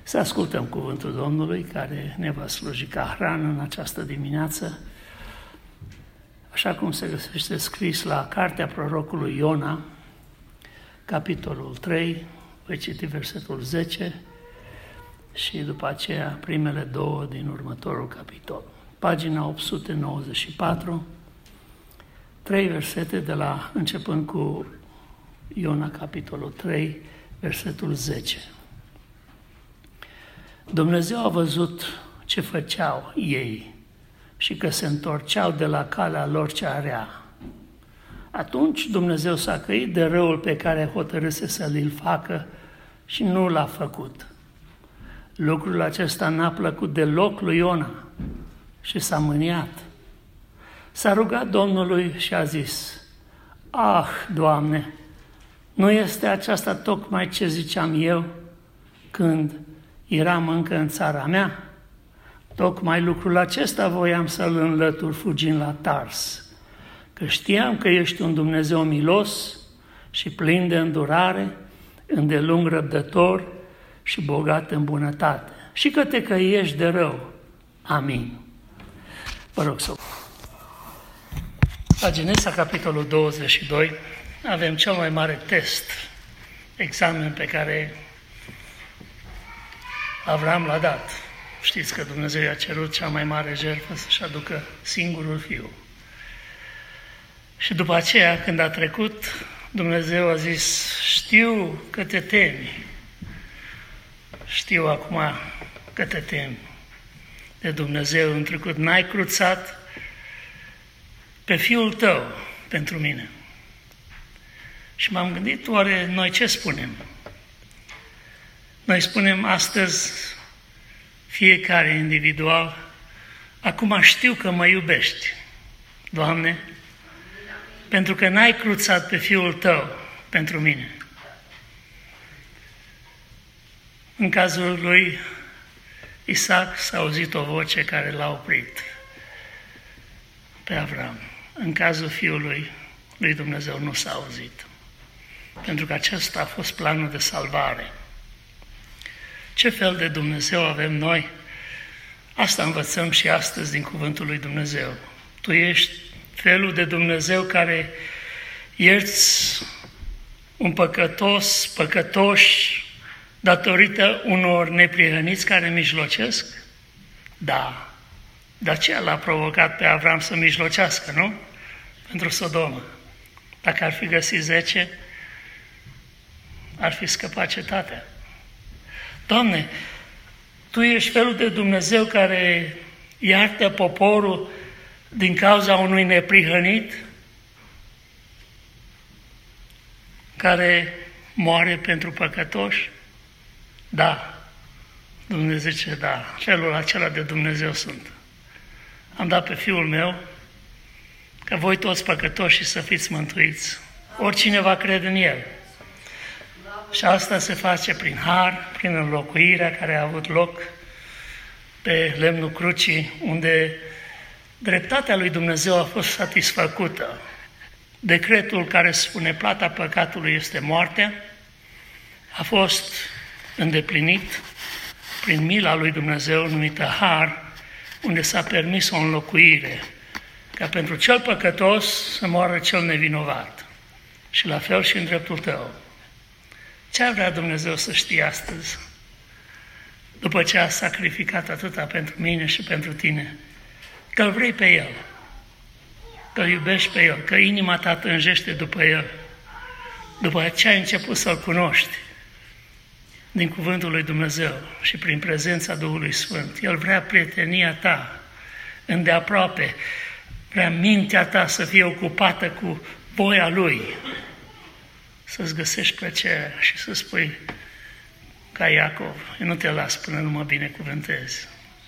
Să ascultăm cuvântul Domnului care ne va sluji ca hrană în această dimineață, așa cum se găsește scris la cartea prorocului Iona, capitolul 3, voi citi versetul 10 și după aceea primele două din următorul capitol. Pagina 894, 3 versete de la începând cu Iona, capitolul 3, versetul 10. Dumnezeu a văzut ce făceau ei și că se întorceau de la calea lor cea rea. Atunci Dumnezeu s-a căit de răul pe care hotărâse să-l facă și nu l-a făcut. Lucrul acesta n-a plăcut deloc lui Iona și s-a mâniat. S-a rugat Domnului și a zis: "Ah, Doamne, nu este aceasta tocmai ce ziceam eu când eram încă în țara mea? Tocmai lucrul acesta voiam să-l înlătur fugind la Tars, că știam că ești un Dumnezeu milos și plin de îndurare, îndelung răbdător și bogat în bunătate, și că te căiești de rău. Amin." Vă rog să... La Genesa, capitolul 22, avem cel mai mare test, examen pe care Avram l-a dat. Știți că Dumnezeu i-a cerut cea mai mare jertfă să-și aducă singurul fiu. Și după aceea, când a trecut, Dumnezeu a zis: "Știu că te temi. Știu acum că te temi de Dumnezeu. În trecut n-ai cruțat pe fiul tău pentru mine." Și m-am gândit, oare noi ce spunem? Noi spunem astăzi, fiecare individual: "Acum știu că mă iubești, Doamne, pentru că n-ai cruțat pe fiul tău pentru mine." În cazul lui Isaac s-a auzit o voce care l-a oprit pe Avram. În cazul fiului lui Dumnezeu nu s-a auzit, pentru că acesta a fost planul de salvare. Ce fel de Dumnezeu avem noi? Asta învățăm și astăzi din cuvântul lui Dumnezeu. Tu ești felul de Dumnezeu care ierți un păcătoși, datorită unor neprihăniți care mijlocesc? Da. De aceea l-a provocat pe Avram să mijlocească, nu? Pentru Sodomă. Dacă ar fi găsit 10, ar fi scăpat cetatea. Doamne, Tu ești felul de Dumnezeu care iartă poporul din cauza unui neprihănit, care moare pentru păcătoși? Da. Dumnezeu zice: "Da, felul acela de Dumnezeu sunt. Am dat pe Fiul meu că voi toți păcătoși să fiți mântuiți. Oricine va crede în El." Și asta se face prin har, prin înlocuirea care a avut loc pe lemnul crucii, unde dreptatea lui Dumnezeu a fost satisfăcută. Decretul care spune plata păcatului este moartea a fost îndeplinit prin mila lui Dumnezeu numită har, unde s-a permis o înlocuire, ca pentru cel păcătos să moară cel nevinovat. Și la fel și în dreptul tău. Ce ar vrea Dumnezeu să știe astăzi, după ce a sacrificat atâta pentru mine și pentru tine? Că-L vrei pe El, că-L iubești pe El, că inima ta tânjește după El, după ce ai început să-L cunoști din cuvântul lui Dumnezeu și prin prezența Duhului Sfânt. El vrea prietenia ta îndeaproape, vrea mintea ta să fie ocupată cu voia Lui, să-ți găsești plăcerea și să spui ca Iacov: "Eu nu te las până nu mă binecuvântezi."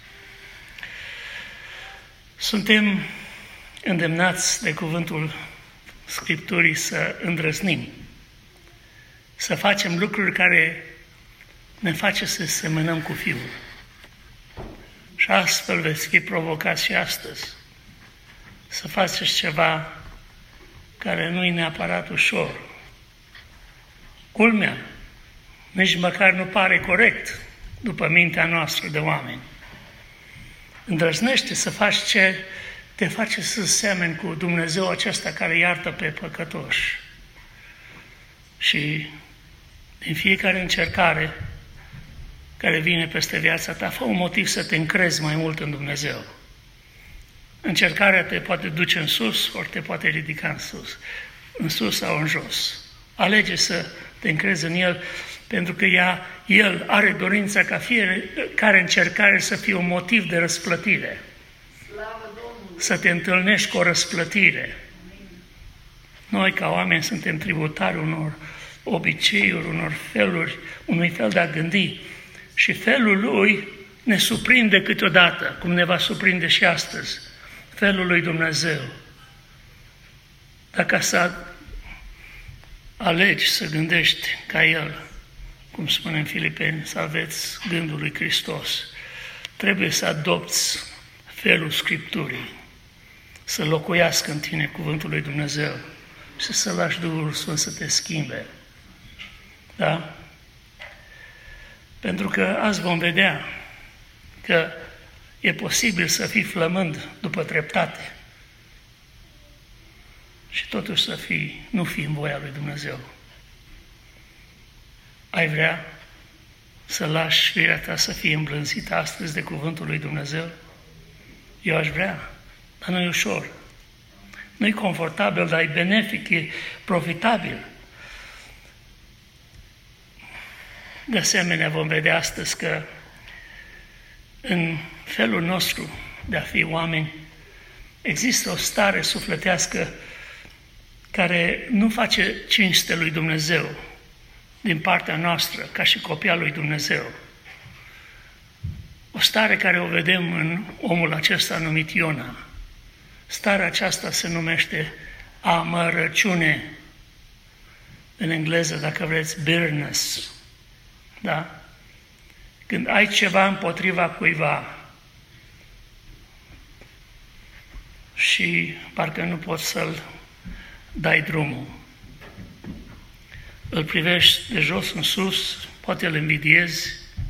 Suntem îndemnați de cuvântul Scripturii să îndrăznim, să facem lucruri care ne face să semănăm cu Fiul. Și astfel veți fi provocați și astăzi să faceți ceva care nu e neapărat ușor. Culmea, nici măcar nu pare corect, după mintea noastră de oameni. Îndrăznește să faci ce te face să semeni cu Dumnezeu acesta care iartă pe păcătoși. Și din fiecare încercare care vine peste viața ta, fă un motiv să te încrezi mai mult în Dumnezeu. Încercarea te poate duce în sus, ori te poate ridica în sus sau în jos. Alege să te încrezi în El, pentru că El are dorința ca fiecare încercare să fie un motiv de răsplătire. Să te întâlnești cu o răsplătire. Noi, ca oameni, suntem tributari unor obiceiuri, unui fel de a gândi. Și felul Lui ne surprinde câteodată, cum ne va surprinde și astăzi. Felul lui Dumnezeu. Dacă să alegi să gândești ca El, cum spune în Filipeni, să aveți gândul lui Hristos, trebuie să adopți felul Scripturii, să locuiască în tine cuvântul lui Dumnezeu și să lași Duhul Sfânt să te schimbe. Da? Pentru că azi vom vedea că e posibil să fii flămând după treptate și totuși să nu fii în voia lui Dumnezeu. Ai vrea să lași firea ta să fie îmblânzită astăzi de cuvântul lui Dumnezeu? Eu aș vrea, dar nu e ușor. Nu e confortabil, dar e benefic, e profitabil. De asemenea, vom vedea astăzi că în felul nostru de a fi oameni există o stare sufletească care nu face cinste lui Dumnezeu din partea noastră, ca și copii al lui Dumnezeu. O stare care o vedem în omul acesta numit Iona. Starea aceasta se numește amărăciune. În engleză, dacă vreți, bitterness. Da? Când ai ceva împotriva cuiva și parcă nu poți să-l dai drumul. Îl privești de jos în sus, poate îl invidiezi,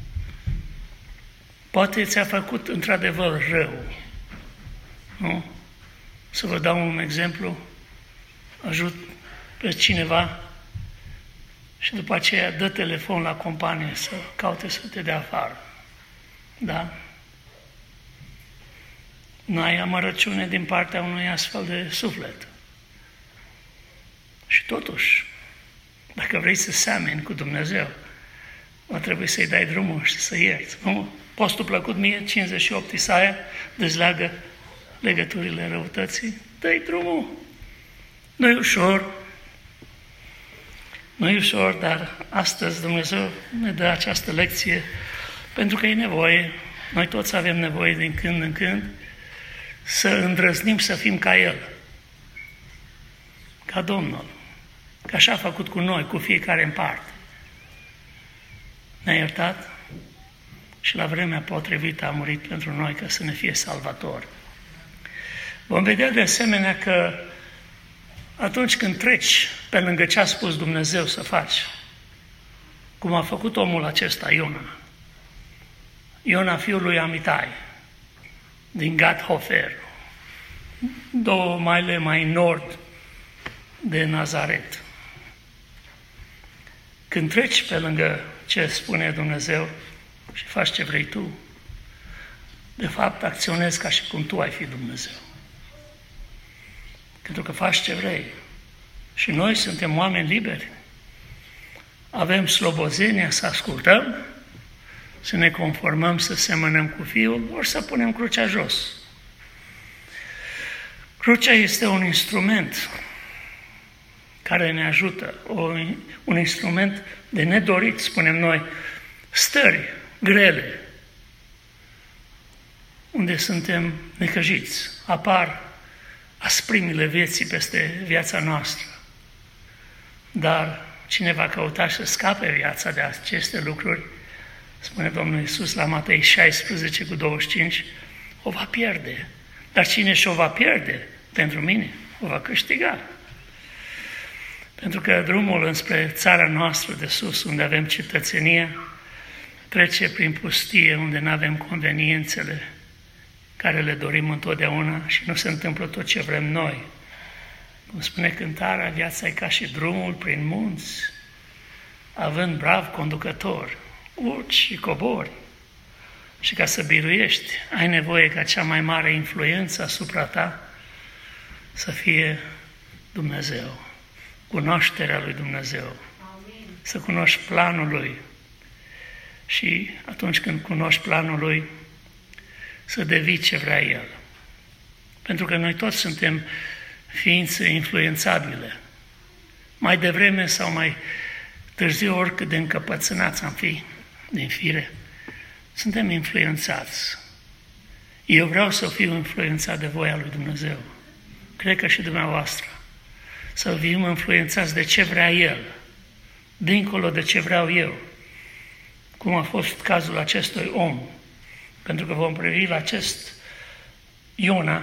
poate ți-a făcut într-adevăr rău. Nu? Să vă dau un exemplu, ajut pe cineva și după aceea dă telefon la companie să caute să te dea afară. Da? N-ai amărăciune din partea unui astfel de suflet. Și totuși, dacă vrei să seameni cu Dumnezeu, va trebui să-i dai drumul și să ierți. Nu? Postul plăcut mie, 58 Isaia, dezleagă legăturile răutății. Dă-i drumul. Nu-i ușor. Nu-i ușor, dar astăzi Dumnezeu ne dă această lecție pentru că e nevoie. Noi toți avem nevoie din când în când să îndrăznim să fim ca El. Ca Domnul. Că așa a făcut cu noi, cu fiecare în parte. Ne-a iertat și la vremea potrivită a murit pentru noi ca să ne fie salvator. Vom vedea de asemenea că atunci când treci pe lângă ce a spus Dumnezeu să faci, cum a făcut omul acesta, Iona fiul lui Amitai, din Gat-Hofer, 2 maile mai nord de Nazaret. Când treci pe lângă ce spune Dumnezeu și faci ce vrei tu, de fapt acționezi ca și cum tu ai fi Dumnezeu. Pentru că faci ce vrei. Și noi suntem oameni liberi. Avem slobozenia să ascultăm, să ne conformăm, să semănăm cu Fiul, ori să punem crucea jos. Crucea este un instrument care ne ajută, un instrument de nedorit, spunem noi, stări grele, unde suntem necăjiți, apar asprimile vieții peste viața noastră. Dar cine va căuta să scape viața de aceste lucruri, spune Domnul Iisus la Matei 16:25, o va pierde. Dar cine și-o va pierde pentru mine, o va câștiga. Pentru că drumul înspre țara noastră de sus, unde avem cetățenia, trece prin pustie unde nu avem conveniențele care le dorim întotdeauna și nu se întâmplă tot ce vrem noi. Cum spune cântarea, viața e ca și drumul prin munți, având brav conducător, urci și cobori. Și ca să biruiești, ai nevoie ca cea mai mare influență asupra ta să fie Dumnezeu, cunoașterea lui Dumnezeu, amin. Să cunoști planul lui și atunci când cunoști planul lui, să devii ce vrea el. Pentru că noi toți suntem ființe influențabile. Mai devreme sau mai târziu, oricât de încăpățânați am fi din fire, suntem influențați. Eu vreau să fiu influențat de voia lui Dumnezeu. Cred că și dumneavoastră. Să fim influențați de ce vrea El, dincolo de ce vreau eu. Cum a fost cazul acestui om. Pentru că vom privi la acest Iona,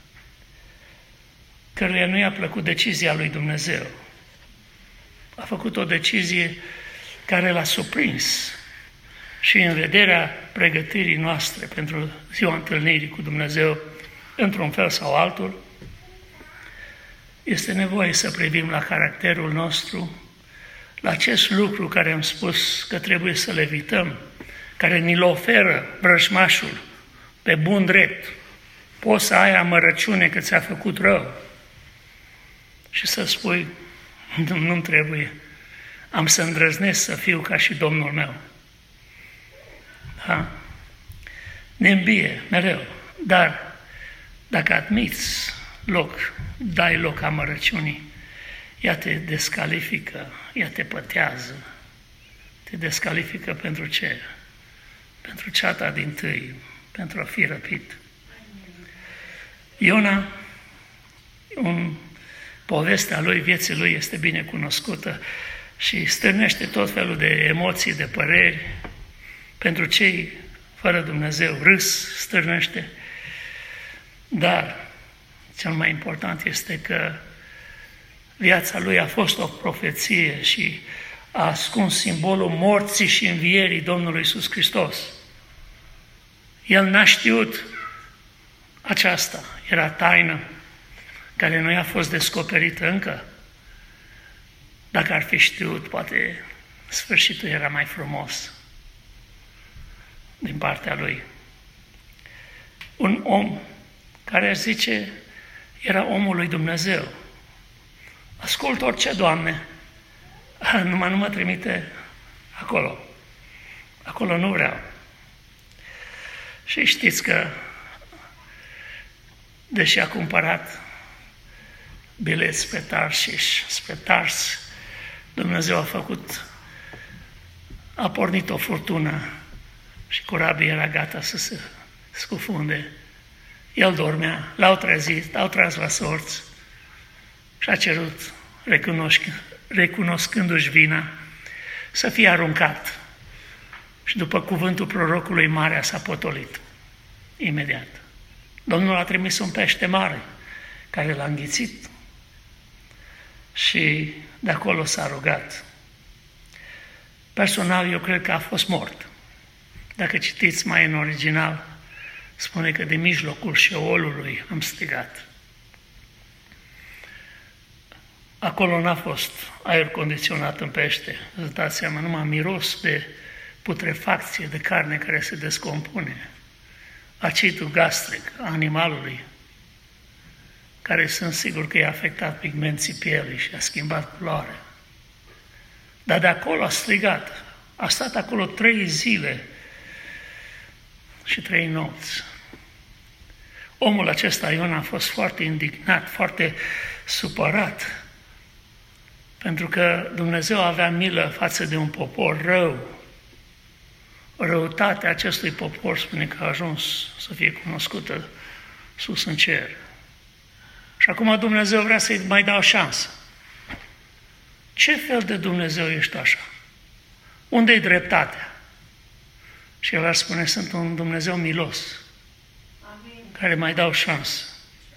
căruia nu i-a plăcut decizia lui Dumnezeu. A făcut o decizie care l-a surprins și în vederea pregătirii noastre pentru ziua întâlnirii cu Dumnezeu, într-un fel sau altul, este nevoie să privim la caracterul nostru, la acest lucru care am spus că trebuie să le evităm, care ni-l oferă vrăjmașul pe bun drept. Poți să ai amărăciune că ți-a făcut rău și să spui, nu-mi trebuie, am să îndrăznesc să fiu ca și Domnul meu. Da? Ne îmbie mereu, dar dacă admiți dai loc amărăciunii, ea te descalifică, ea te pătează. Te descalifică pentru ce? Pentru ceata dintâi, pentru a fi răpit. Iona, povestea lui, vieții lui este bine cunoscută și stârnește tot felul de emoții, de păreri. Pentru cei fără Dumnezeu, râs stârnește. Dar cel mai important este că viața lui a fost o profeție și a ascuns simbolul morții și învierii Domnului Iisus Hristos. El n-a știut aceasta, era taină care nu i-a fost descoperită încă. Dacă ar fi știut, poate sfârșitul era mai frumos din partea lui. Un om care aș zice era omul lui Dumnezeu. Ascult orice, Doamne, numai nu mă trimite acolo. Acolo nu vreau. Și știți că, deși a cumpărat bilet spre Tars, Dumnezeu a pornit o furtună și corabia era gata să se scufunde. El dormea, l-au trezit, l-au tras la sorți și a cerut, recunoscându-și vina, să fie aruncat. Și după cuvântul prorocului, marea s-a potolit imediat. Domnul a trimis un pește mare care l-a înghițit și de acolo s-a rugat. Personal, eu cred că a fost mort. Dacă citiți mai în original, spune că de mijlocul șeolului am strigat. Acolo n-a fost aer condiționat în pește. Îți dați seama, numai miros de putrefacție, de carne care se descompune. Acidul gastric a animalului, care sunt sigur că i-a afectat pigmenții pielii și a schimbat culoarea. Dar de acolo a strigat. A stat acolo 3 zile și 3 nopți. Omul acesta, Iona, a fost foarte indignat, foarte supărat, pentru că Dumnezeu avea milă față de un popor rău. Răutatea acestui popor spune că a ajuns să fie cunoscută sus în cer. Și acum Dumnezeu vrea să-i mai dea o șansă. Ce fel de Dumnezeu ești așa? Unde-i dreptatea? Și el ar spune, sunt un Dumnezeu milos, care mai dau șansă.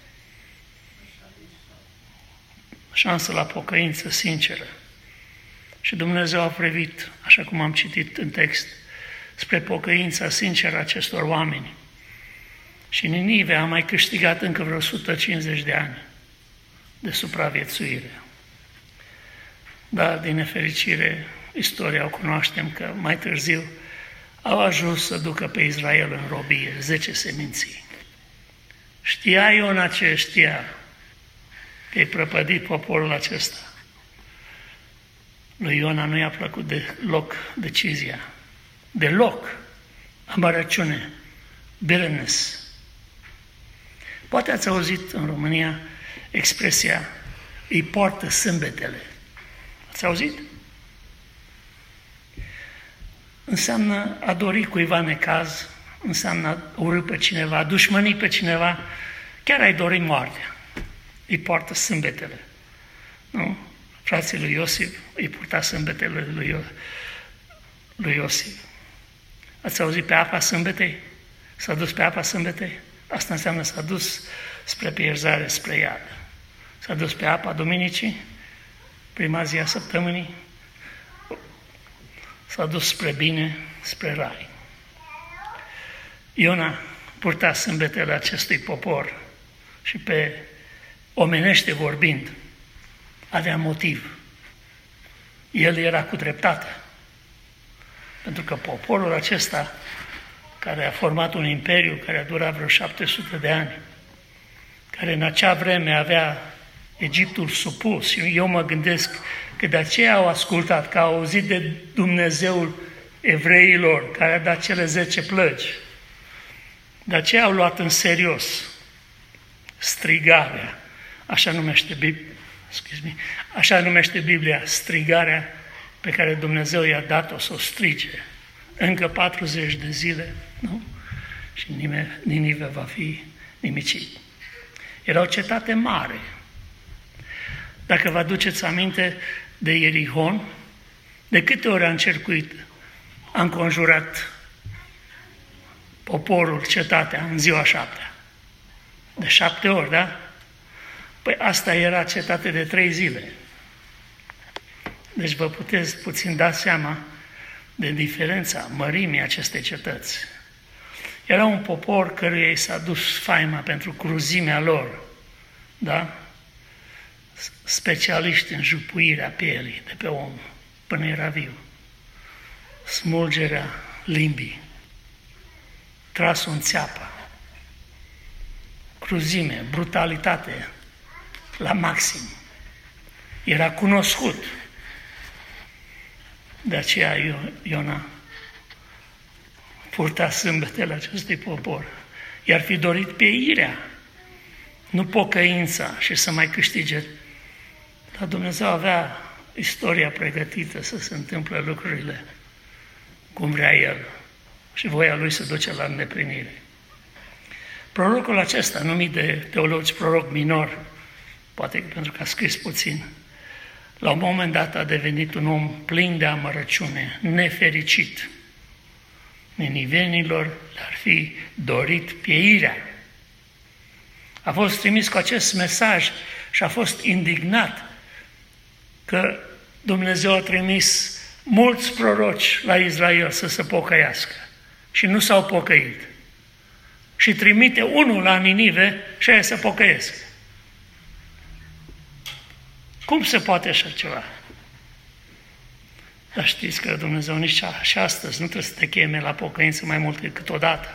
Șansă la pocăință sinceră. Și Dumnezeu a privit, așa cum am citit în text, spre pocăința sinceră a acestor oameni. Și Ninive a mai câștigat încă vreo 150 de ani de supraviețuire. Dar, din nefericire, istoria o cunoaștem că mai târziu au ajuns să ducă pe Israel în robie, 10 seminții. Știa Iona ce știa, că e prăpădit poporul acesta. Lui Iona nu i-a plăcut deloc decizia. Deloc. Amărăciune. Bitterness. Poate ați auzit în România expresia îi poartă sâmbetele. Ați auzit? Înseamnă a dori cuiva necaz, înseamnă a urâ pe cineva, a dușmăni pe cineva, chiar ai dori moartea. Îi poartă sâmbetele. Nu? Frații lui Iosif îi purta sâmbetele lui Iosif. Ați auzit pe apa sâmbetei? S-a dus pe apa sâmbetei? Asta înseamnă s-a dus spre pierzare, spre iad. S-a dus pe apa duminicii, prima zi a săptămânii, s-a dus spre bine, spre rai. Iona purta sâmbetele acestui popor și pe omenește vorbind, avea motiv. El era cu dreptate. Pentru că poporul acesta, care a format un imperiu care a durat vreo 700 de ani, care în acea vreme avea Egiptul supus, și eu mă gândesc că de aceea au ascultat, că au auzit de Dumnezeul evreilor, care a dat cele 10 plăgi. De aceea au luat în serios strigarea, așa numește Biblia, strigarea pe care Dumnezeu i-a dat-o să o strige. Încă 40 de zile, nu? Și Ninive va fi nimicit. Era o cetate mare. Dacă vă aduceți aminte de Ierihon, de câte ori a încercuit, a înconjurat poporul, cetatea, în ziua 7-a? De 7 ori, da? Păi asta era cetate de 3 zile. Deci vă puteți puțin da seama de diferența mărimii acestei cetăți. Era un popor căruia i s-a dus faima pentru cruzimea lor, da? Specialiști în jupuirea pielii de pe om până era viu, smulgerea limbii, trasul în țeapă, cruzime, brutalitate la maxim. Era cunoscut. De aceea Iona purta sâmbetele acestui popor. I-ar fi dorit pieirea, nu pocăința și să mai câștige. Dar Dumnezeu avea istoria pregătită să se întâmple lucrurile cum vrea El și voia Lui se duce la îndeplinire. Prorocul acesta, numit de teologi proroc minor, poate pentru că a scris puțin, la un moment dat a devenit un om plin de amărăciune, nefericit. Ninivenilor le-ar fi dorit pieirea. A fost trimis cu acest mesaj și a fost indignat că Dumnezeu a trimis mulți proroci la Israel să se pocăiască și nu s-au pocăit. Și trimite unul la Ninive și aia să pocăiesc. Cum se poate așa ceva? Dar știți că Dumnezeu nici și astăzi nu trebuie să te cheme la pocăință mai mult decât odată.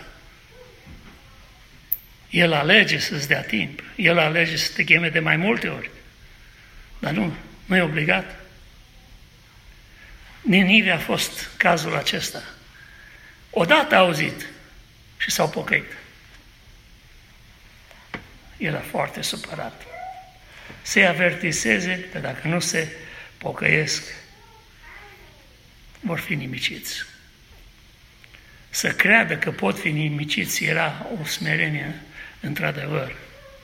El alege să-ți dea timp. El alege să te cheme de mai multe ori. Dar nu e obligat. Ninive a fost cazul acesta. Odată a auzit și s-au pocăit. Era foarte supărat. Să-i avertiseze că dacă nu se pocăiesc, vor fi nimiciți. Să creadă că pot fi nimiciți era o smerenie într-adevăr.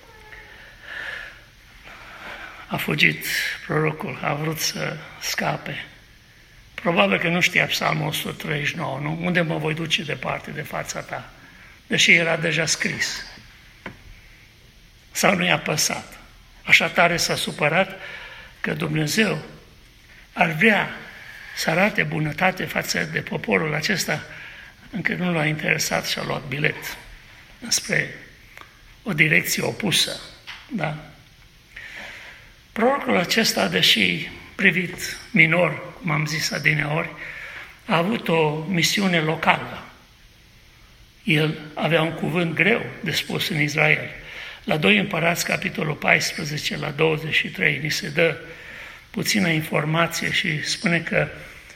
A fugit prorocul, a vrut să scape. Probabil că nu știa Psalmul 139, nu? Unde mă voi duce departe de fața ta? Deși era deja scris. Sau nu i-a păsat. Așa tare s-a supărat că Dumnezeu ar vrea să arate bunătate față de poporul acesta, încă nu l-a interesat și a luat bilet spre o direcție opusă. Da? Prorocul acesta, deși privit minor, cum am zis adineori, a avut o misiune locală. El avea un cuvânt greu de spus în Israel. La 2 Împărați, capitolul 14, la 23, ni se dă puțină informație și spune că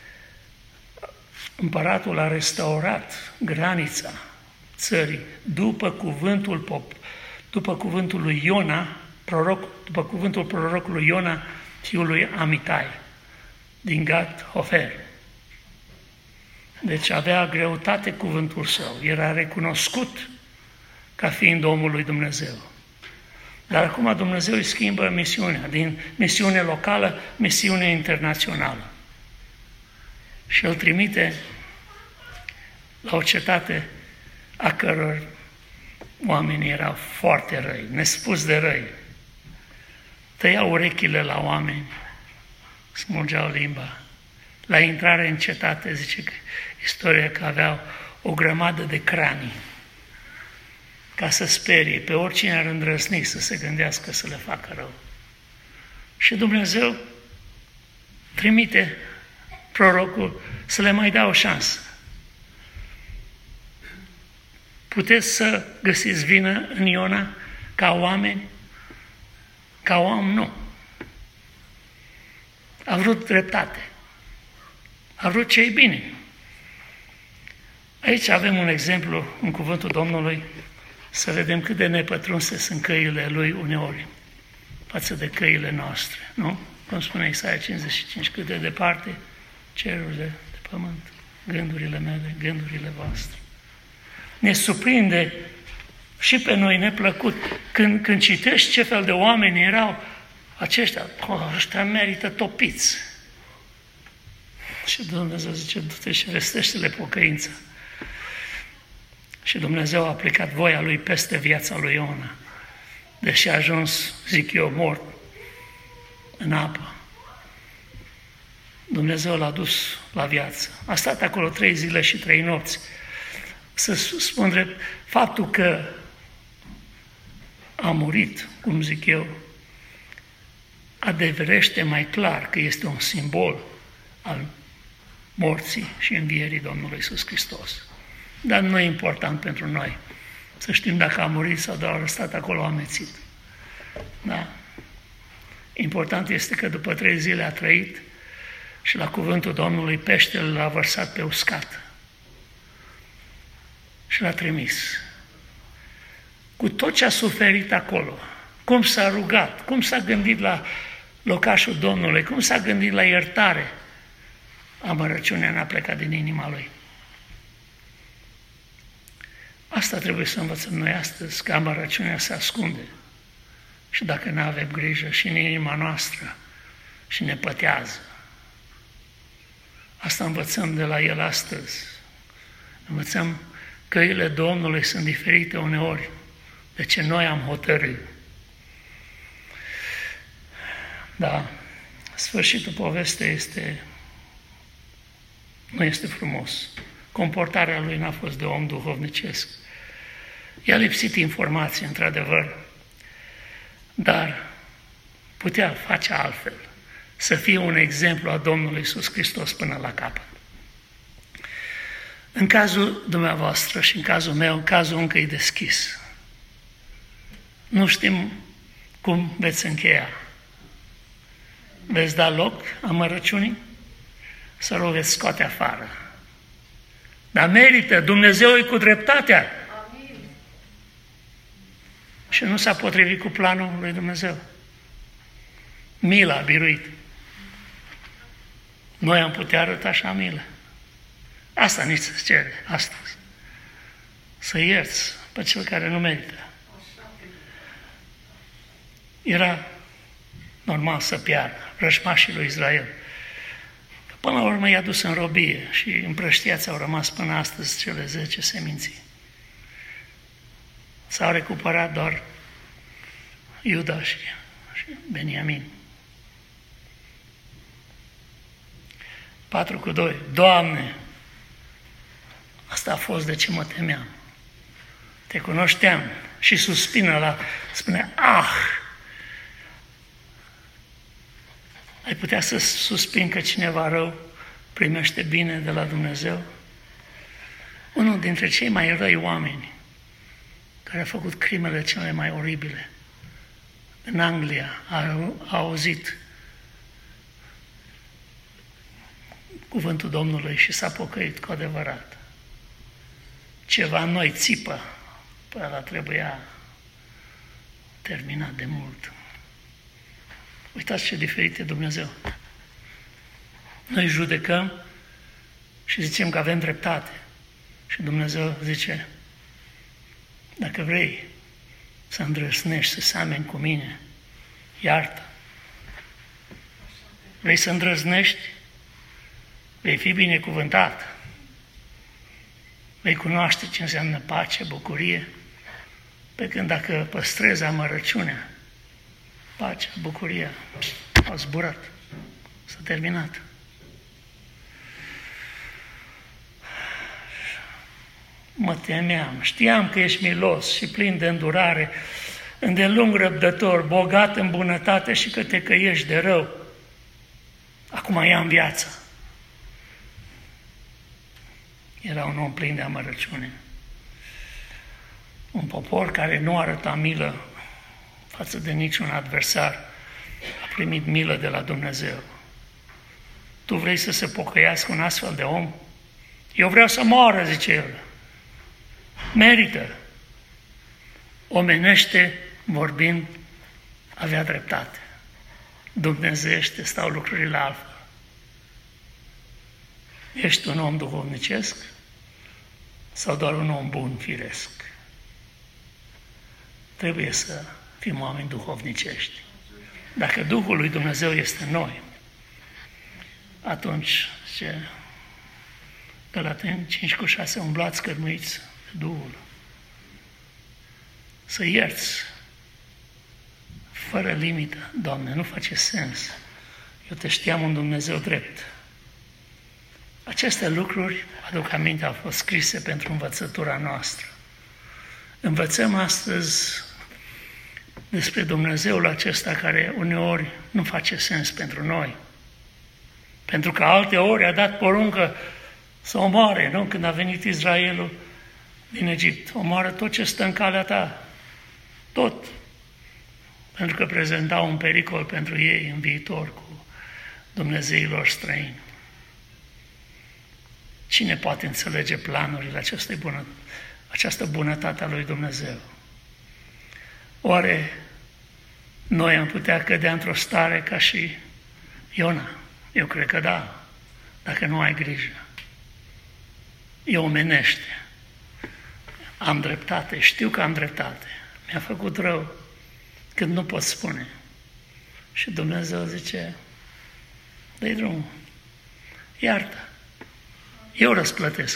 împăratul a restaurat granița țării după cuvântul lui Iona, după cuvântul prorocului Iona, fiul lui Amitai, din Gat Hofer. Deci avea greutate cuvântul său, era recunoscut ca fiind omul lui Dumnezeu. Dar acum Dumnezeu îi schimbă misiunea, din misiune locală, misiune internațională. Și îl trimite la o cetate a căror oamenii erau foarte răi, nespus de răi. Tăiau urechile la oameni, smulgeau limba. La intrare în cetate, zice că istoria că aveau o grămadă de cranii ca să sperie pe oricine ar îndrăzni să se gândească să le facă rău. Și Dumnezeu trimite prorocul să le mai dea o șansă. Puteți să găsiți vină în Iona ca oameni? Ca om, nu. A vrut dreptate. A vrut ce-i bine. Aici avem un exemplu în cuvântul Domnului, să vedem cât de nepătrunse sunt căile Lui uneori față de căile noastre, nu? Cum spune Isaia 55, cât de departe cerurile de pământ, gândurile mele, gândurile voastre. Ne surprinde și pe noi neplăcut când citești ce fel de oameni erau aceștia, ăștia merită topiți. Și Dumnezeu zice, du-te și vestește-le pocăință. Și Dumnezeu a aplicat voia Lui peste viața lui Iona. Deși a ajuns, zic eu, mort în apă. Dumnezeu l-a dus la viață. A stat acolo 3 zile și 3 nopți. Să spun drept, faptul că a murit, cum zic eu, adeverește mai clar că este un simbol al morții și învierii Domnului Iisus Hristos. Dar nu e important pentru noi să știm dacă a murit sau doar a stat acolo amețit. Da. Important este că după 3 zile a trăit și la cuvântul Domnului peștele l-a vărsat pe uscat și l-a trimis. Cu tot ce a suferit acolo, cum s-a rugat, cum s-a gândit la locașul Domnului, cum s-a gândit la iertare, amărăciunea n-a plecat din inima lui. Asta trebuie să învățăm noi astăzi, că amărăciunea se ascunde. Și dacă nu avem grijă și în inima noastră și ne pătează. Asta învățăm de la el astăzi. Învățăm căile Domnului sunt diferite uneori de ce noi am hotărât. Da, sfârșitul povestei nu este frumos. Comportarea lui n-a fost de om duhovnicesc. I-a lipsit informație, într-adevăr, dar putea face altfel, să fie un exemplu a Domnului Iisus Hristos până la capăt. În cazul dumneavoastră și în cazul meu, cazul încă e deschis. Nu știm cum veți încheia. Veți da loc amărăciunii sau o veți scoate afară? Dar merită, Dumnezeu e cu dreptatea. Amin. Și nu s-a potrivit cu planul lui Dumnezeu. Mila a biruit. Noi am putea arăta așa milă. Asta nici se cere astăzi. Să ierți pe cel care nu merită. Era normal să piardă vrăjmașii lui Israel. Până la urmă i-a dus în robie și împrăștiați au rămas până astăzi cele 10 seminții. S-au recuperat doar Iuda și Beniamin. 4:2. Doamne, Asta a fost de ce mă temeam. Te cunoșteam. Și suspină la, spune, ai putea să suspini că cineva rău primește bine de la Dumnezeu? Unul dintre cei mai răi oameni care a făcut crimele cele mai oribile în Anglia a auzit cuvântul Domnului și s-a pocăit cu adevărat. Ceva în noi țipă, păi ăla trebuia terminat de mult. Uitați ce diferit e Dumnezeu. Noi judecăm și zicem că avem dreptate. Și Dumnezeu zice, dacă vrei să îndrăznești, să semeni cu mine, iartă. Vrei să îndrăznești? Vei fi binecuvântat. Vei cunoaște ce înseamnă pace, bucurie. Pe când dacă păstrezi amărăciunea, pacea, bucuria, au zburat. S-a terminat. Mă temeam, știam că ești milos și plin de îndurare, îndelung răbdător, bogat în bunătate și că te căiești de rău. Acum ia în viață. Era un om plin de amărăciune. Un popor care nu arăta milă față de niciun adversar, a primit milă de la Dumnezeu. Tu vrei să se pocăiască un astfel de om? Eu vreau să moară, zice el. Merită. Omenește, vorbind, avea dreptate. Dumnezeiește, stau lucrurile altfel. Ești un om duhovnicesc sau doar un om bun, firesc? Trebuie să fim oameni duhovnicești. Dacă Duhul lui Dumnezeu este în noi, atunci, ce Galateni 5:6, umblați cărmuiți de Duhul. Să ierți fără limită. Doamne, nu face sens. Eu te știam un Dumnezeu drept. Aceste lucruri, aduc aminte, au fost scrise pentru învățătura noastră. Învățăm astăzi despre Dumnezeul acesta care uneori nu face sens pentru noi. Pentru că alte ori a dat poruncă să omoare, nu? Când a venit Israelul din Egipt. Omoară tot ce stă în calea ta. Tot. Pentru că prezentau un pericol pentru ei în viitor cu dumnezeilor străini. Cine poate înțelege planurile această bunătate a lui Dumnezeu? Oare noi am putea cădea într-o stare ca și Iona? Eu cred că da, dacă nu ai grijă. E omenește. Am dreptate, știu că am dreptate. Mi-a făcut rău când nu pot spune. Și Dumnezeu zice, dă-i drumul, iartă. Eu răsplătesc.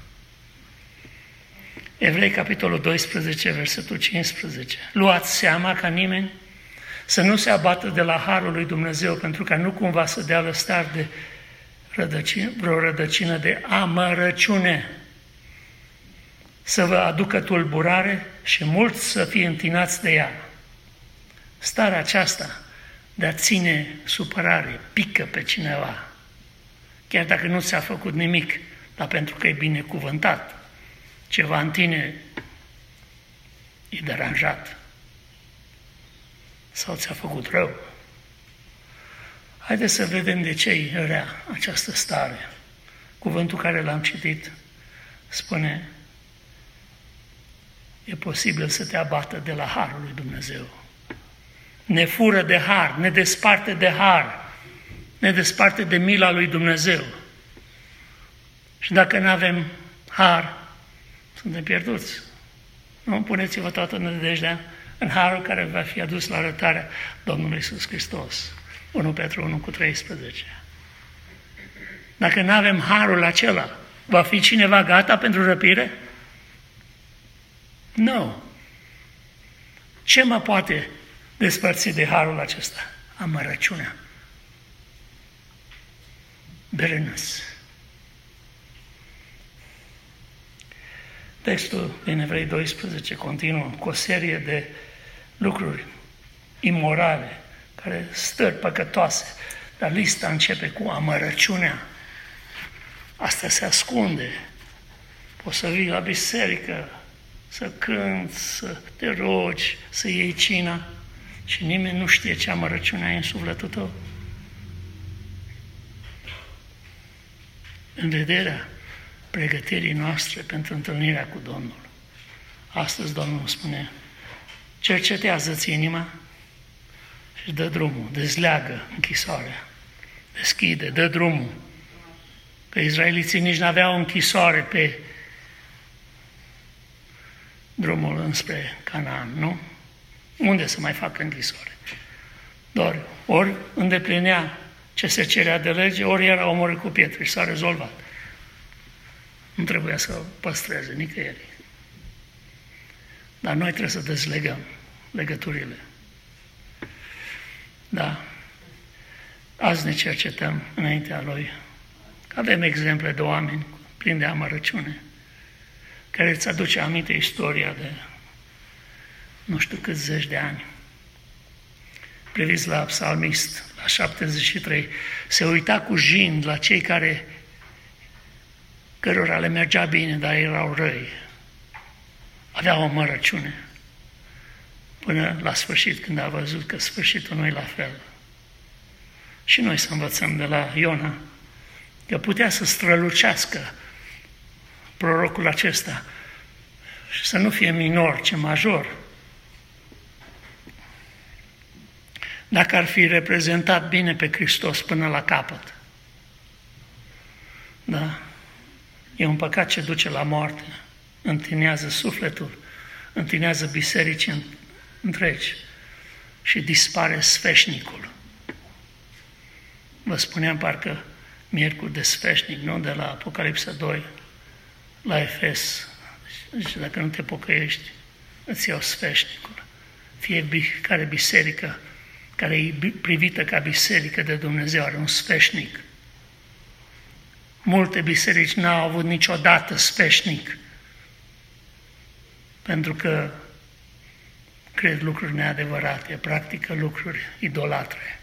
Evrei, capitolul 12, versetul 15. Luați seama ca nimeni să nu se abată de la harul lui Dumnezeu, pentru ca nu cumva să dea lăstar de vreo rădăcină de amărăciune, să vă aducă tulburare și mulți să fie întinați de ea. Starea aceasta de a ține supărare, pică pe cineva, chiar dacă nu ți-a făcut nimic, dar pentru că e binecuvântat, ceva în tine e deranjat sau ți-a făcut rău. Haideți să vedem de ce e rea această stare. Cuvântul care l-am citit spune, e posibil să te abată de la harul lui Dumnezeu. Ne fură de har, ne desparte de har, ne desparte de mila lui Dumnezeu. Și dacă nu avem har, suntem pierduți. Nu puneți-vă toată nădejdea în harul care va fi adus la arătarea Domnului Iisus Hristos. 1 Petru 1:13. Dacă nu avem harul acela, va fi cineva gata pentru răpire? Nu. Ce mă poate despărți de harul acesta? Amărăciunea. Bitterness. Textul din Evrei 12 continuă cu o serie de lucruri imorale, care stări păcătoase, dar lista începe cu amărăciunea. Asta se ascunde. Poți să vii la biserică, să cânți, să te rogi, să iei cina și nimeni nu știe ce amărăciune ai în sufletul tău. În vederea pregătirii noastre pentru întâlnirea cu Domnul. Astăzi Domnul spune, cercetează-ți inima și dă drumul, dezleagă închisoarea, deschide, dă drumul. Că izraeliții nici n-aveau închisoare pe drumul înspre Canaan, nu? Unde să mai facă închisoare? Doar ori îndeplinea ce se cerea de lege, ori era omorât cu pietre și s-a rezolvat. Nu trebuia să păstreze nicăieri. Dar noi trebuie să dezlegăm legăturile. Da. Azi ne cercetăm înaintea Lui. Avem exemple de oameni plini de amărăciune, care îți aduce aminte istoria de nu știu câți zeci de ani. Priviți la psalmist, la 73, se uita cu jind la cei cărora le mergea bine, dar erau răi. Aveau o amărăciune. Până la sfârșit, când a văzut că sfârșitul nu e la fel. Și noi să învățăm de la Iona că putea să strălucească prorocul acesta și să nu fie minor, ci major. Dacă ar fi reprezentat bine pe Hristos până la capăt. Da? E un păcat ce duce la moarte, întinează sufletul, întinează biserici întregi și dispare sfeșnicul. Vă spuneam parcă miercuri de sfeșnic, nu? De la Apocalipsa 2, la Efes. Deci dacă nu te pocăiești, îți iau sfeșnicul. Fiecare biserică care e privită ca biserică de Dumnezeu are un sfeșnic. Multe biserici n-au avut niciodată sfeșnic, pentru că cred lucruri neadevărate, practică lucruri idolatre.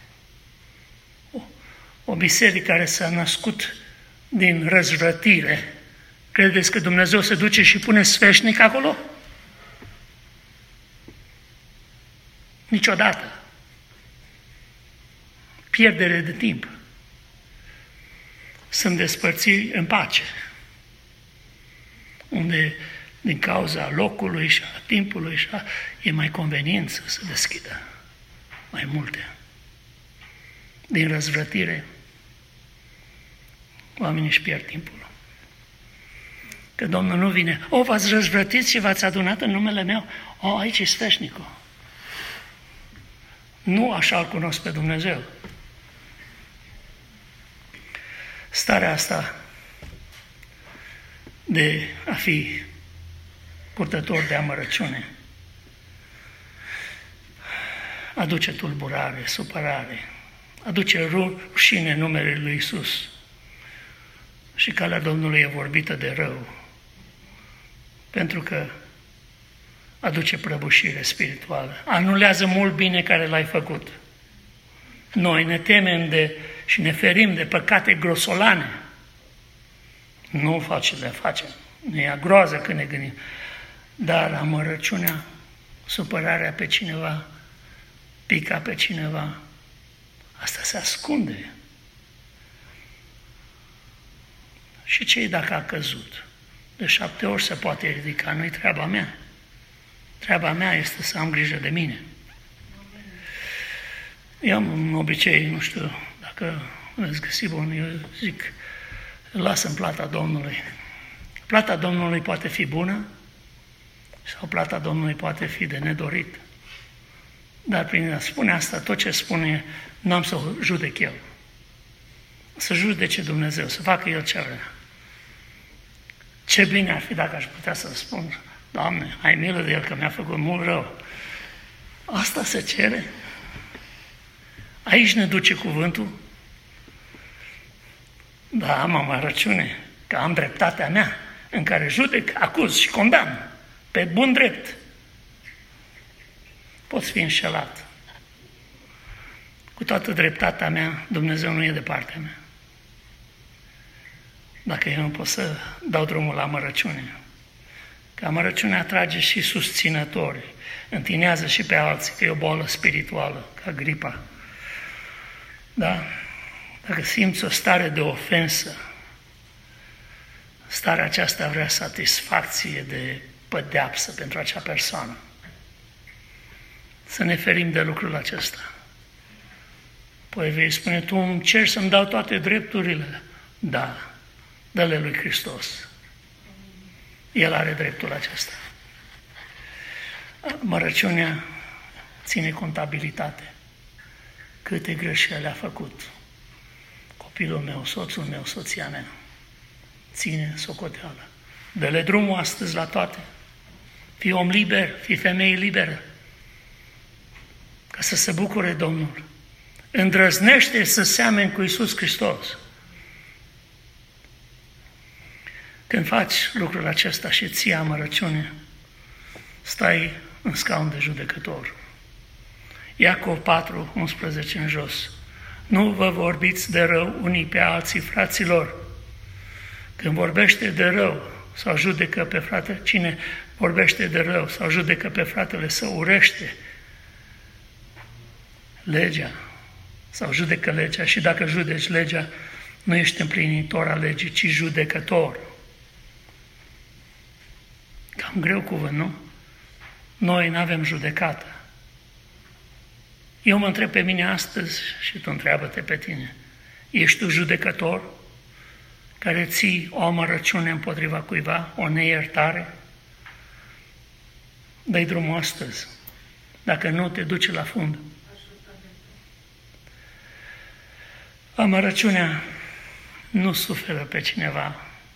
O biserică care s-a născut din răzvrătire, credeți că Dumnezeu se duce și pune sfeșnic acolo? Niciodată. Pierdere de timp. Sunt despărțiri în pace, unde din cauza locului și a timpului e mai convenient să se deschidă mai multe. Din răzvrătire, oamenii își pierd timpul. Că Domnul nu vine, v-ați răzvrătit și v-ați adunat în numele meu, aici e sfeșnicul. Nu așa îl cunosc pe Dumnezeu. Starea asta de a fi purtător de amărăciune aduce tulburare, supărare, aduce rușine în numele lui Iisus. Și calea Domnului e vorbită de rău, pentru că aduce prăbușire spirituală. Anulează mult bine care l-ai făcut. Noi ne temem și ne ferim de păcate grosolane. Nu le facem. Ne ia groază când ne gândim. Dar amărăciunea, supărarea pe cineva, pica pe cineva, asta se ascunde. Și ce dacă a căzut? De 7 ori se poate ridica, nu-i treaba mea. Treaba mea este să am grijă de mine. Eu am un obicei, nu știu dacă îți găsi bun, eu zic, lasă-mi plata Domnului. Plata Domnului poate fi bună sau plata Domnului poate fi de nedorit. Dar prin a spune asta, tot ce spune, nu am să judec eu. Să judece Dumnezeu, să facă El ce vrea. Ce bine ar fi dacă aș putea să spun, Doamne, ai milă de El că mi-a făcut mult rău. Asta se cere. Aici ne duce cuvântul. Da, am amărăciune, că am dreptatea mea. în care judec, acuz și condamn pe bun drept, poți fi înșelat. Cu toată dreptatea mea, Dumnezeu nu e de partea mea. Dacă eu nu pot să dau drumul la amărăciune, că amărăciunea atrage și susținători, întinează și pe alții, că e o boală spirituală, ca gripa. Da? Dacă simți o stare de ofensă, starea aceasta vrea satisfacție de pedeapsă pentru acea persoană. Să ne ferim de lucrul acesta. Păi vei spune, tu îmi ceri să-mi dau toate drepturile. Da, dă-le lui Hristos. El are dreptul acesta. Amărăciunea ține contabilitate. Câte greșeli a făcut copilul meu, soțul meu, soția mea. Ține socoteală. Dă-le drumul astăzi la toate. Fii om liber, fii femeie liberă. Ca să se bucure Domnul. Îndrăznește să seameni cu Iisus Hristos. Când faci lucrul acesta și ții amărăciune, stai în scaun de judecător. Iacov 4, 11 în jos. Nu vă vorbiți de rău unii pe alții, fraților. Când vorbește de rău sau judecă pe frate, cine vorbește de rău sau judecă pe fratele său, urește legea sau judecă legea, și dacă judeci legea, nu ești împlinitor al legii, ci judecător. Cam greu cuvânt, nu? Noi nu avem judecată. Eu mă întreb pe mine astăzi și tu întreabă-te pe tine. Ești tu judecător care ții o amărăciune împotriva cuiva, o neiertare? Dă-i drumul astăzi. Dacă nu, te duce la fund. Amărăciunea nu suferă pe cineva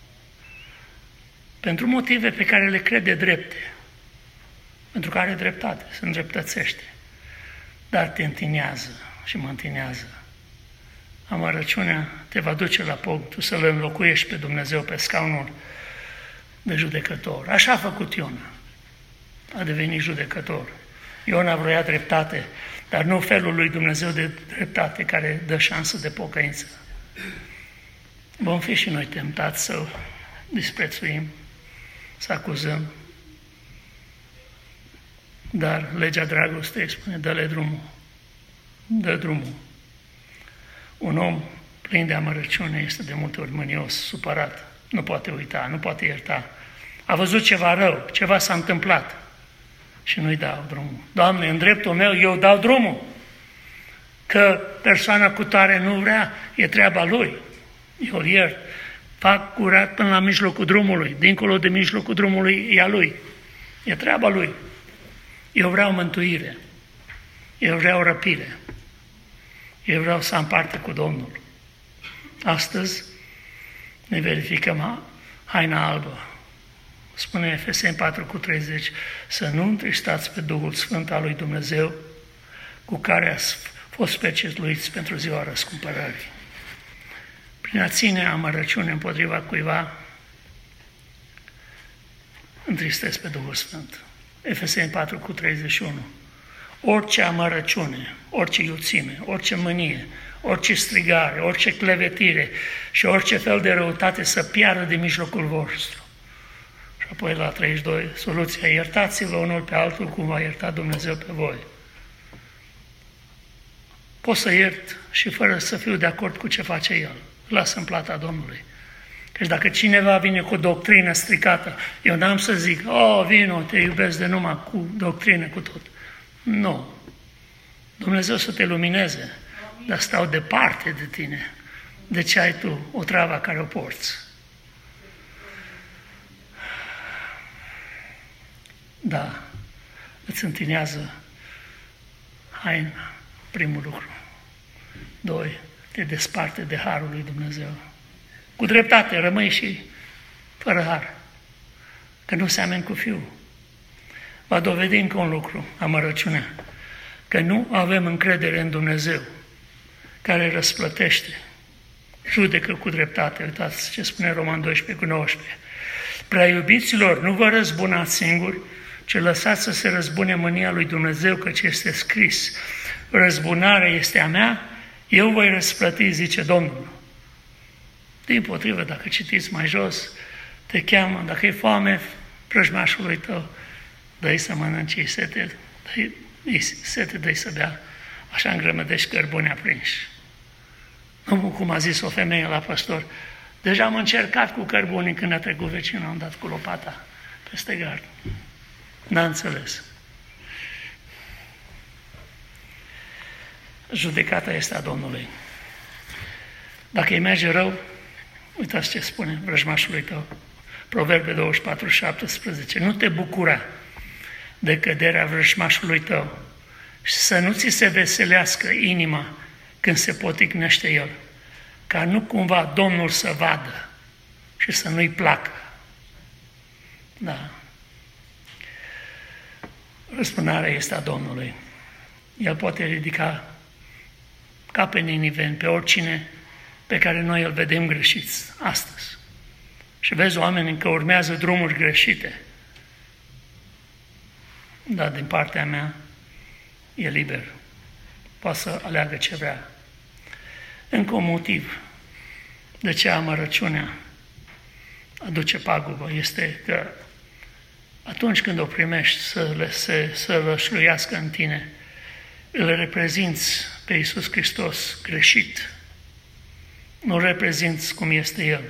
pentru motive pe care le crede drepte, pentru că are dreptate, se îndreptățește, dar te întinează și mă întinează. Amărăciunea te va duce la punctul să-L înlocuiești pe Dumnezeu pe scaunul de judecător. Așa a făcut Iona. A devenit judecător. Iona vroia dreptate, dar nu felul lui Dumnezeu de dreptate care dă șansă de pocăință. Vom fi și noi tentați să disprețuim, să acuzăm, dar legea dragostei spune, dă-le drumul, dă drumul. Un om plin de amărăciune este de multe ori mânios, supărat, nu poate uita, nu poate ierta. A văzut ceva rău, ceva s-a întâmplat și nu-i dau drumul. Doamne, în dreptul meu eu dau drumul, că persoana cu tare nu vrea, e treaba lui. Eu îl iert, fac curat până la mijlocul drumului, dincolo de mijlocul drumului e a lui, e treaba lui. Eu vreau mântuire, eu vreau răpire, eu vreau să am parte cu Domnul. Astăzi ne verificăm haina albă. Spune Efeseni 4:30, să nu întristați pe Duhul Sfânt al lui Dumnezeu, cu care ați fost pecetuiți pentru ziua răscumpărării. Prin a ține amărăciune împotriva cuiva, întristezi pe Duhul Sfânt. Efeseni 4:31. Orice amărăciune, orice iuțime, orice mânie, orice strigare, orice clevetire și orice fel de răutate să piară din mijlocul vostru. Și apoi la 32, soluția, iertați-vă unul pe altul cum va ierta Dumnezeu pe voi. Pot să iert și fără să fiu de acord cu ce face El. Lasă în plata Domnului. Căci dacă cineva vine cu o doctrină stricată, eu n-am să zic, vino, te iubesc de numai cu doctrină, cu tot. Nu. Dumnezeu să te lumineze, dar stau departe de tine. De ce ai tu o travă care o porți? Da, îți întinează haina, primul lucru. 2, te desparte de harul lui Dumnezeu. Cu dreptate rămâi și fără har, că nu seameni cu Fiul. Va dovedi încă un lucru, amărăciunea, că nu avem încredere în Dumnezeu, care răsplătește, judecă cu dreptate. Uitați ce spune Roman 12:19. Prea iubiților, nu vă răzbunați singuri, ci lăsați să se răzbune mânia lui Dumnezeu, căci este scris: răzbunarea este a mea, eu voi răsplăti, zice Domnul. Dimpotrivă, dacă citiți mai jos, te cheamă, dacă e foame, vrăjmașului tău, dă-i să mănânci, dă-i să bea, așa îngrămădești cărbuni aprinși. Nu cum a zis o femeie la păstor: deja am încercat cu cărbunii, când a trecut vecinul, am dat cu lopata peste gard. N-a înțeles. Judecata este a Domnului. Dacă îi merge rău, uitați ce spune vrăjmașului tău. Proverbe 24, 17. Nu te bucura de căderea vrăjmașului tău și să nu ți se veselească inima când se poticnește el, ca nu cumva Domnul să vadă și să nu-i placă. Da. Răzbunarea este a Domnului. El poate ridica ca pe niniveni, pe oricine pe care noi îl vedem greșiți astăzi. Și vezi oameni că urmează drumuri greșite. Dar din partea mea e liber. Poate să aleagă ce vrea. Încă un motiv de ce amărăciunea aduce pagubă este că atunci când o primești să lășluiască în tine, îl reprezinți pe Iisus Hristos greșit. Nu reprezinți cum este El.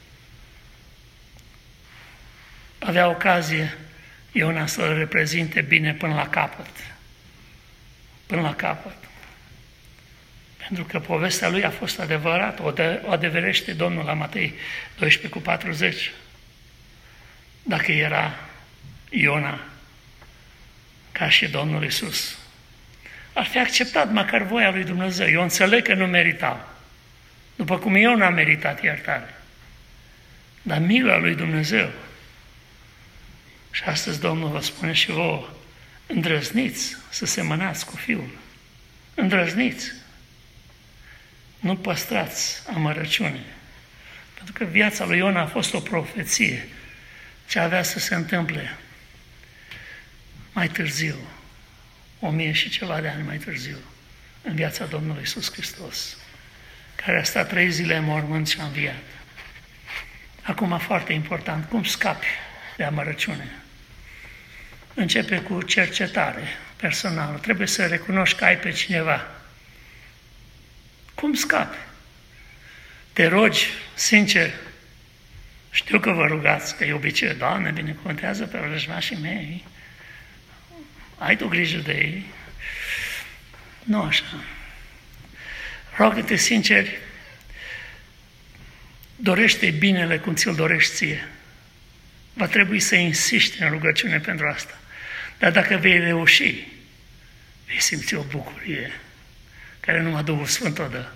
Avea ocazie Iona să-L reprezinte bine până la capăt. Până la capăt. Pentru că povestea lui a fost adevărată, o adeverește Domnul la Matei 12:40. Dacă era Iona ca și Domnul Iisus, ar fi acceptat măcar voia lui Dumnezeu. Eu înțeleg că nu meritau. După cum eu n-am meritat iertare. Dar mila lui Dumnezeu. Și astăzi Domnul vă spune și vouă: îndrăzniți să semănați cu Fiul. Îndrăzniți. Nu păstrați amărăciune. Pentru că viața lui Iona a fost o profeție ce avea să se întâmple mai târziu, 1000 și ceva de ani mai târziu, în viața Domnului Iisus Hristos, care a stat 3 zile în mormânt și a înviat. Acum, foarte important, cum scapi de amărăciune? Începe cu cercetare personală. Trebuie să recunoști că ai pe cineva. Cum scapi? Te rogi, sincer. Știu că vă rugați, că e obicei, Doamne, binecuvântează pe vrăjmașii mei. Ai tu grijă de ei. Nu așa. Roagă-te sincer, dorește binele cum ți-l dorești ție. Va trebui să insiști în rugăciune pentru asta. Dar dacă vei reuși, vei simți o bucurie care numai Duhul Sfânt o dă.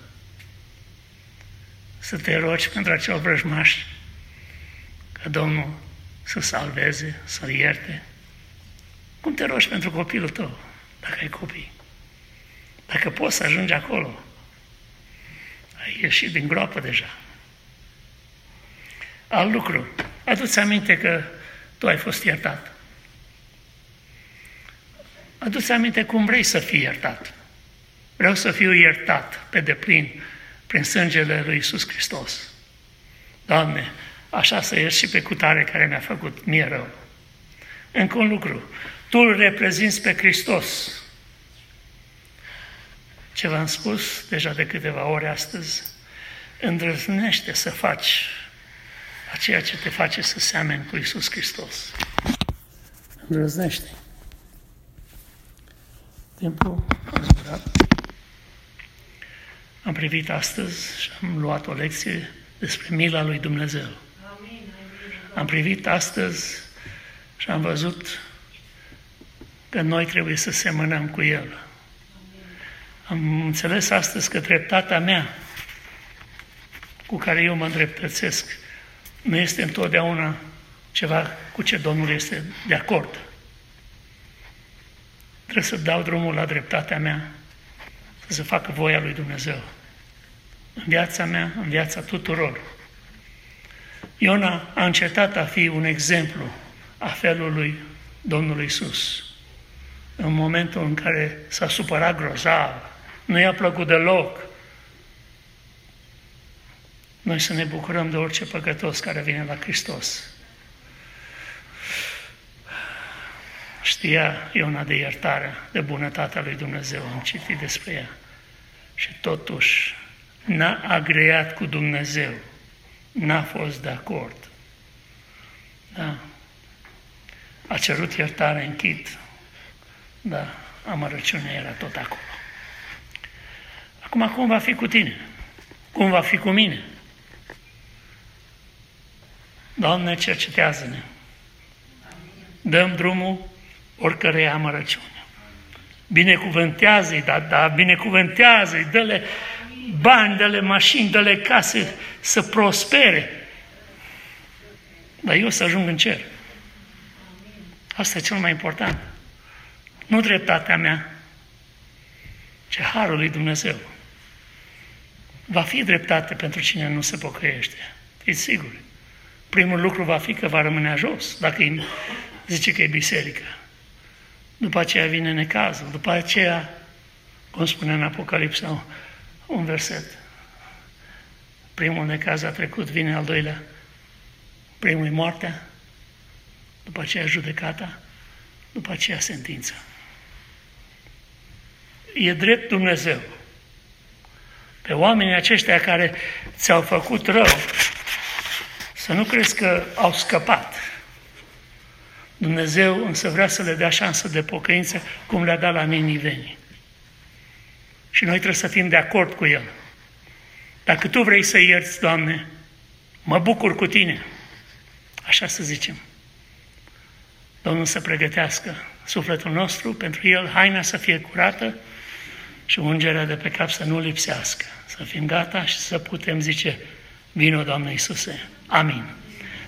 Să te rogi pentru acel vrăjmaș, ca Domnul să salveze, să-l ierte. Cum te rogi pentru copilul tău, dacă ai copii? Dacă poți să ajungi acolo, ai ieșit din groapă deja. Alt lucru, adu-ți aminte că tu ai fost iertat. Adu-ți aminte cum vrei să fii iertat. Vreau să fiu iertat pe deplin prin sângele lui Iisus Hristos. Doamne, așa să ierți și pe cutare care mi-a făcut mie rău. Încă un lucru, tu îl reprezinți pe Hristos. Ce v-am spus deja de câteva ore astăzi, îndrăznește să faci a ceea ce te face să seameni cu Iisus Hristos. Îndrăznește. Timpul a zburat. Am privit astăzi și am luat o lecție despre mila lui Dumnezeu. Am privit astăzi și am văzut că noi trebuie să semănăm cu El. Am înțeles astăzi că dreptatea mea, cu care eu mă îndreptățesc, nu este întotdeauna ceva cu ce Domnul este de acord. Trebuie să dau drumul la dreptatea mea, să se facă voia lui Dumnezeu. În viața mea, în viața tuturor. Iona a încetat a fi un exemplu a felului Domnului Iisus. În momentul în care s-a supărat grozav, nu i-a plăcut deloc. Noi să ne bucurăm de orice păcătos care vine la Hristos. Știa Iona de iertarea, de bunătatea lui Dumnezeu, am citit despre ea. Și totuși n-a agreat cu Dumnezeu, n-a fost de acord. Da. A cerut iertare în chit, dar amărăciunea era tot acolo. Acum, cum va fi cu tine? Cum va fi cu mine? Doamne, cercetează-ne. Dăm drumul oricărei amărăciuni. Binecuvântează-i, binecuvântează-i, dă-le bani, dă-le mașini, dă-le case să prospere. Dar eu să ajung în cer. Asta e cel mai important. Nu dreptatea mea, ci harul lui Dumnezeu. Va fi dreptate pentru cine nu se pocăiește. Fiți siguri. Primul lucru va fi că va rămâne jos, dacă îi zice că e biserică. După aceea vine necazul, după aceea, cum spune în Apocalipsa un verset, primul necaz a trecut, vine al doilea, primul e moartea, după aceea judecata, după aceea sentința. E drept Dumnezeu. Pe oamenii aceștia care ți-au făcut rău, să nu crezi că au scăpat. Dumnezeu însă vrea să le dea șansă de pocăință, cum le-a dat la ninivenii. Și noi trebuie să fim de acord cu El. Dacă Tu vrei să ierți, Doamne, mă bucur cu Tine. Așa să zicem. Domnul să pregătească sufletul nostru pentru El, haina să fie curată și ungerea de pe cap să nu lipsească. Să fim gata și să putem zice, vino, Doamne Iisuse. Amin.